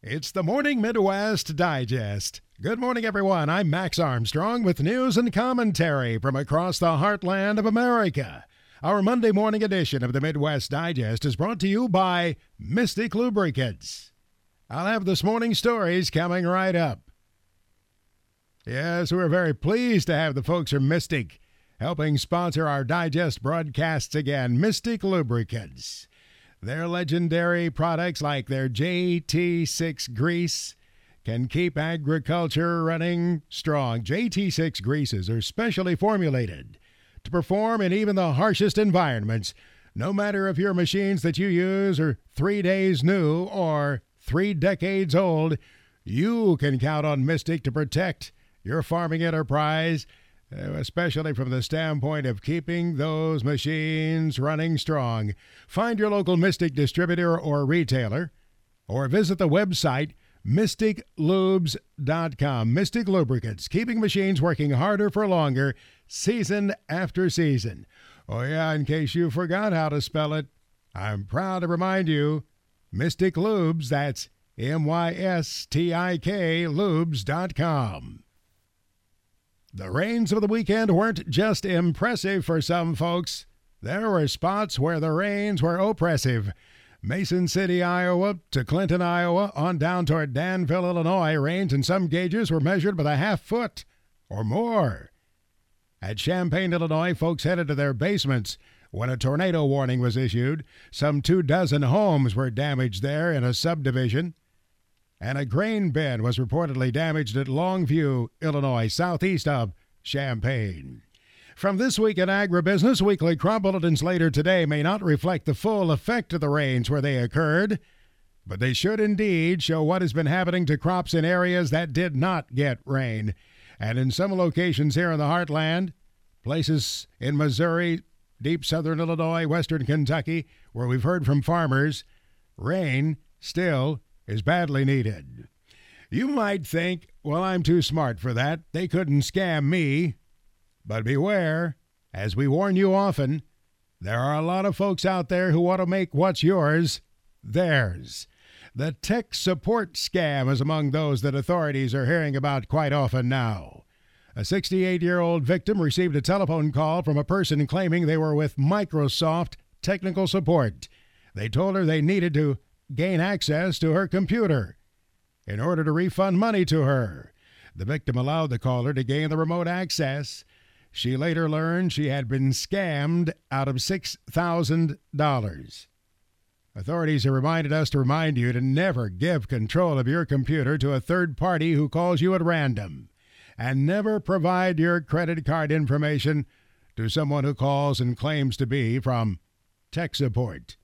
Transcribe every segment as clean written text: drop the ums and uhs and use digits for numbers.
It's the Morning Midwest Digest. Good morning, everyone. I'm Max Armstrong with news and commentary from across the heartland of America. Our Monday morning edition of the Midwest Digest is brought to you by Mystic Lubricants. I'll have this morning's stories coming right up. Yes, we're very pleased to have the folks from Mystic helping sponsor our Digest broadcasts again. Mystic Lubricants. Their legendary products like their JT6 grease can keep agriculture running strong. JT6 greases are specially formulated to perform in even the harshest environments. No matter if your machines that you use are 3 days new or 3 decades old, you can count on Mystic to protect your farming enterprise, especially from the standpoint of keeping those machines running strong. Find your local Mystic distributor or retailer, or visit the website mysticlubes.com. Mystic Lubricants, keeping machines working harder for longer, season after season. Oh yeah, in case you forgot how to spell it, I'm proud to remind you, Mystic Lubes, that's M-Y-S-T-I-K, lubes.com. The rains of the weekend weren't just impressive for some folks. There were spots where the rains were oppressive. Mason City, Iowa to Clinton, Iowa, on down toward Danville, Illinois, rains in some gauges were measured by the half foot or more. At Champaign, Illinois, folks headed to their basements when a tornado warning was issued. Some 24 homes were damaged there in a subdivision. And a grain bin was reportedly damaged at Longview, Illinois, southeast of Champaign. From This Week in Agribusiness, weekly crop bulletins later today may not reflect the full effect of the rains where they occurred, but they should indeed show what has been happening to crops in areas that did not get rain. And in some locations here in the heartland, places in Missouri, deep southern Illinois, western Kentucky, where we've heard from farmers, rain still is badly needed. You might think, well, I'm too smart for that. They couldn't scam me. But beware, as we warn you often, there are a lot of folks out there who want to make what's yours theirs. The tech support scam is among those that authorities are hearing about quite often now. A 68-year-old victim received a telephone call from a person claiming they were with Microsoft technical support. They told her they needed to gain access to her computer in order to refund money to her. The victim allowed the caller to gain the remote access. She later learned she had been scammed out of $6,000. Authorities have reminded us to remind you to never give control of your computer to a third party who calls you at random, and never provide your credit card information to someone who calls and claims to be from tech support.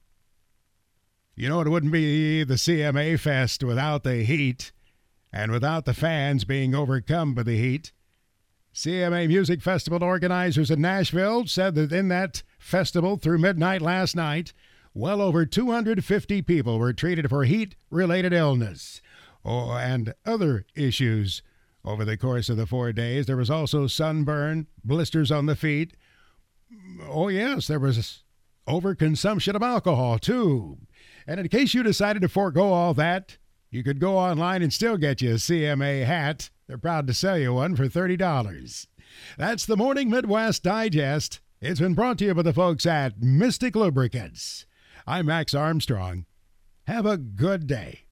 You know, it wouldn't be the CMA Fest without the heat and without the fans being overcome by the heat. CMA Music Festival organizers in Nashville said that in that festival through midnight last night, well over 250 people were treated for heat-related illness and other issues over the course of the 4 days. There was also sunburn, blisters on the feet. Oh, yes, there was overconsumption of alcohol, too. And in case you decided to forego all that, you could go online and still get you a CMA hat. They're proud to sell you one for $30. That's the Morning Midwest Digest. It's been brought to you by the folks at Mystic Lubricants. I'm Max Armstrong. Have a good day.